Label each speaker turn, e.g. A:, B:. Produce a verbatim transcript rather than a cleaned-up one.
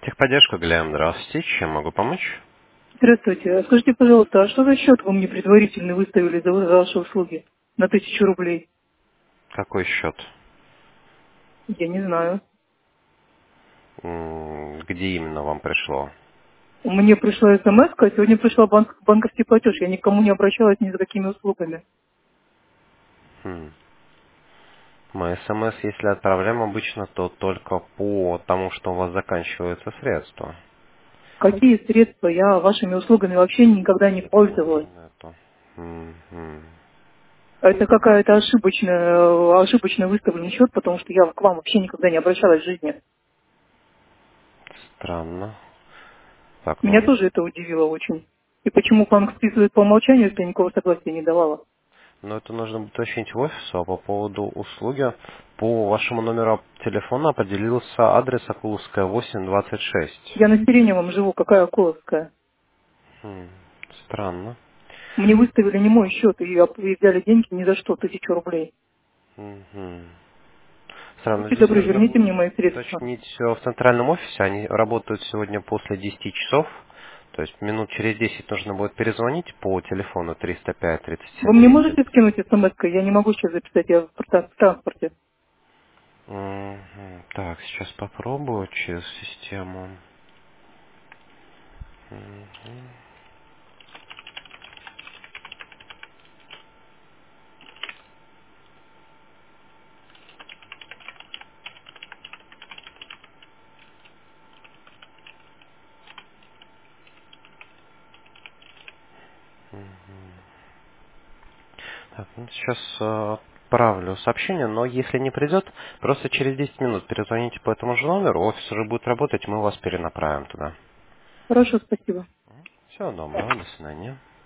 A: Техподдержка, Глеб, здравствуйте. Чем могу помочь?
B: Здравствуйте. А скажите, пожалуйста, а что за счет вы мне предварительно выставили за, за ваши услуги на тысячу рублей?
A: Какой счет?
B: Я не знаю.
A: М, Где именно вам пришло?
B: Мне пришла смс, а сегодня пришла банк, банковский платеж. Я никому не обращалась ни за какими услугами.
A: Хм. Мы СМС, если отправляем обычно, то только по тому, что у вас заканчиваются средства.
B: Какие средства? Я вашими услугами вообще никогда не
A: По
B: пользовалась.
A: интернету. Мгм.
B: Это какая-то ошибочная, ошибочно выставленный счет, потому что я к вам вообще никогда не обращалась в жизни.
A: Странно. Так,
B: Меня
A: ну,
B: тоже это удивило очень. И почему банк списывает по умолчанию, если я никакого согласия не давала?
A: но это нужно будет уточнить в офису, а по поводу услуги. По вашему номеру телефона определился адрес Акуловская восемь двадцать шесть.
B: Я на Сиреневом живу, какая Околовская.
A: Хм. Странно.
B: Мне выставили не мой счет, и оп- и взяли деньги ни за что, тысячу рублей.
A: Мгм. Странно,
B: Будьте
A: здесь
B: добры,
A: нужно
B: верните
A: будет
B: мне мои средства.
A: уточнить всё в центральном офисе. Они работают сегодня после десяти часов. То есть минут через десять нужно будет перезвонить по телефону триста пять тридцать
B: Вы
A: семь
B: мне
A: двести.
B: можете скинуть смс -кой? Я не могу сейчас записать, я в транс- в транспорте.
A: Мгм. Так, сейчас попробую через систему. Мгм. Так, ну, сейчас э, отправлю сообщение, но если не придет, просто через десять минут перезвоните по этому же номеру, офис уже будет работать, мы вас перенаправим туда.
B: Хорошо, спасибо.
A: Всего доброго, до свидания.